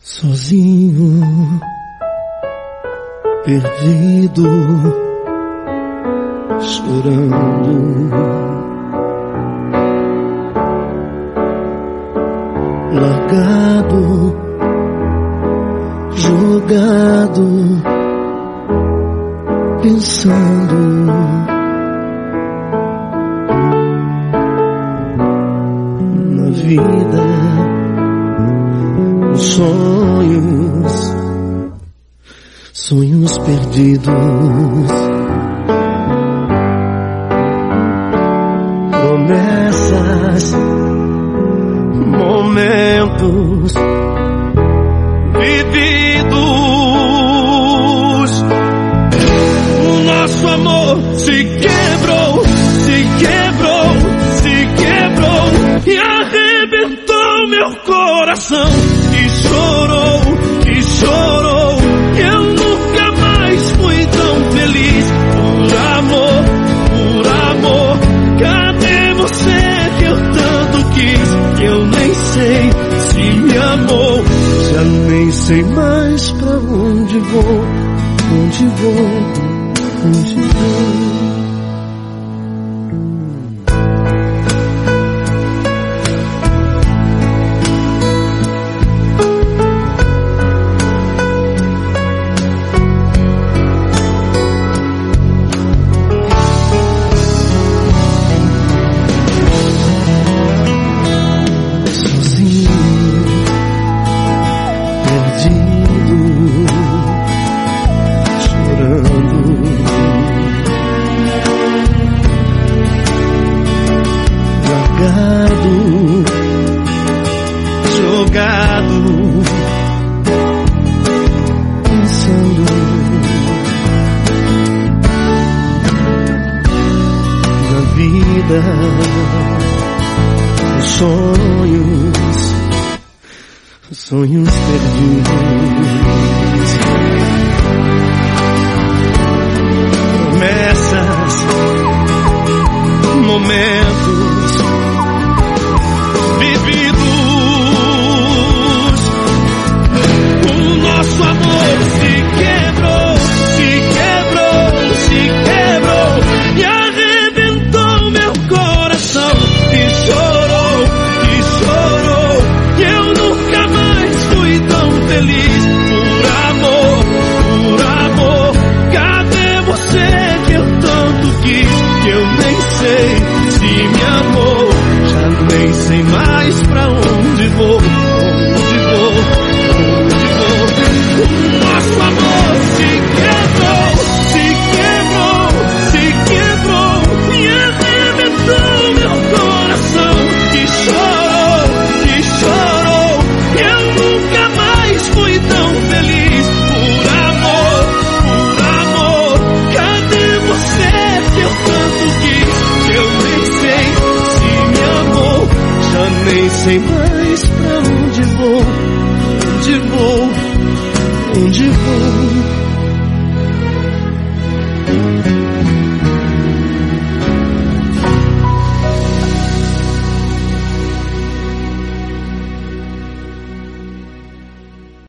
Sozinho, perdido, chorando, largado, jogado, pensando na vida, nos sonhos perdidos, promessas, momentos vividos. O nosso amor se quebrou, se quebrou, se quebrou e arrebentou meu coração. E chorou, que eu nunca mais fui tão feliz. Por amor, cadê você que eu tanto quis? Que eu nem sei se me amou. Já nem sei mais pra onde vou, onde vou, onde vou. Jogado, pensando na vida, os sonhos perdidos, promessas, momentos vividos. O nosso amor se quebrou, se quebrou, se quebrou e arrebentou meu coração. E chorou, que eu nunca mais fui tão feliz. Por amor, cadê você que eu tanto quis? Que eu nem sei se me amou. Já nem sei mais pra onde vou, onde vou. O nosso amor se quebrou, se quebrou, se quebrou e arrebentou meu coração. E chorou, que eu nunca mais fui tão feliz. Por amor, cadê você que eu tanto quis? Que eu nem sei se me amou. Já nem sei mais pra onde vou, onde vou. Onde vou?